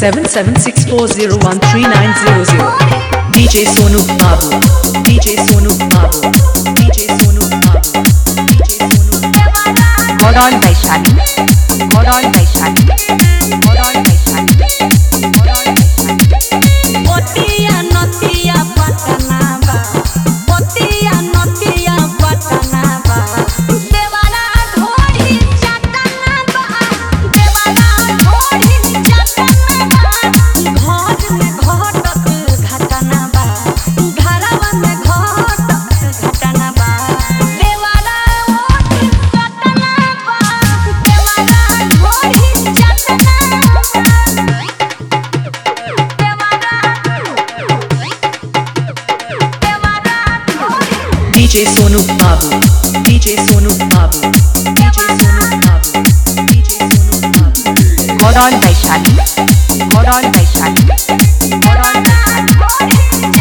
7764013900. DJ Sonu Babu, DJ Sonu Babu, DJ Sonu Babu, DJ Sonu Babu. Godol Vaishali, Godol Vaishali, Godol Vaishali, Godol Vaishali. Potia notia patanaba, potia notia patanaba. Devara dhori chatanaba, devara dhori chatanaba. घाट में घाटक घटनाबा, घरवा में घाटक घटनाबा। देवारा ओठ घटनाबा, देवारा धोरी चटनाबा। DJ Sonu Babu, DJ Sonu Babu, DJ Sonu Babu, DJ Sonu Babu. Godol Vaishali, Godol Vaishali, Godol Vaishali.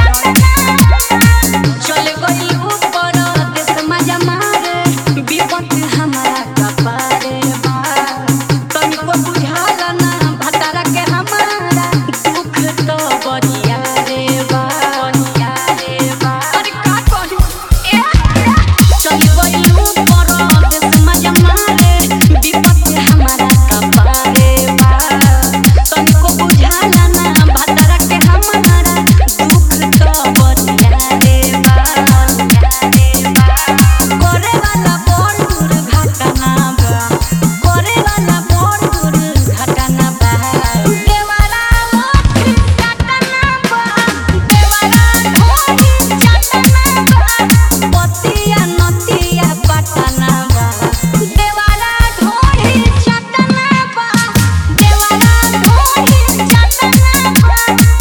चले गई ऊपर देश मजा मारे, विपत हमारा कपारे बा। तनिको बुझाला ना भतारा के हमारा, दुख तो बनिया रे बा, बनिया रे बा। अरे का करू चले गई ऊपर देश मजा मारे, विपत हमारा कपारे बा। तनिको बुझाला ना भतारा के हमारा, दुख तो बनिया रे बा, रे बा। करे वाला बड़ दुर्घटना बा, करे वाला बड़ दुर्घटना बा। देवारा ओठ घटना बा, देवारा धोरी चटना बा। पतिया नतिया पटना बा, देवारा धोरी चटना बा, देवारा धोरी चटना बा।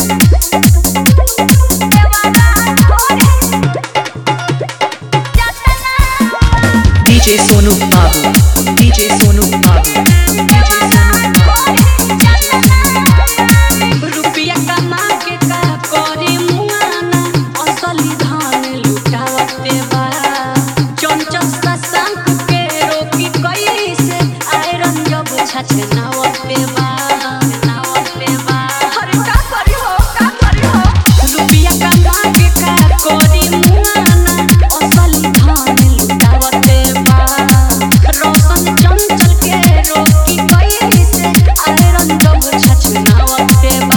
DJ Sonu Babu, DJ Sonu Babu, DJ Sonu Babu. रुपया कमा के का करी मुआना, असली धन लुटावते बा। चंचल शशांक के रोकी कैसे, आयरन जब छछनावते बा, नावते बा। अरे का करी हो, का करी हो। रुपया कमा के का करी मुआना, असली धन लुटावते बा। रोशन चंचल के रोकी कैसे, आयरन जब छछनावते बा।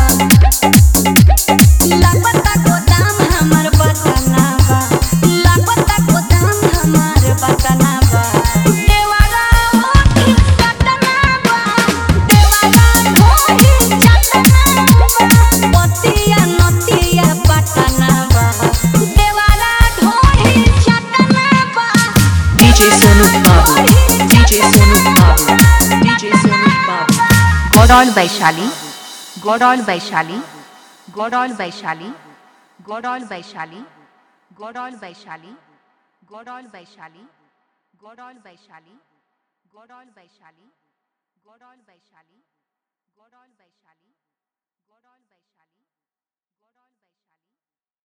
लागता गोदाम हमर बटना बा, लागता गोदाम हमर बटना बा। देवारा ओठ घटना बा, देवारा धोरी चटना बा। पतिया नतिया पटना बा, देवारा धोरी चटना बा। DJ Sonu Babu, DJ Sonu Babu, DJ Sonu Babu. Godol Vaishali, Godol Vaishali, Godol Vaishali, Godol Vaishali, Godol Vaishali, Godol Vaishali, Godol Vaishali, Godol Vaishali, Godol Vaishali, Godol Vaishali, Godol Vaishali.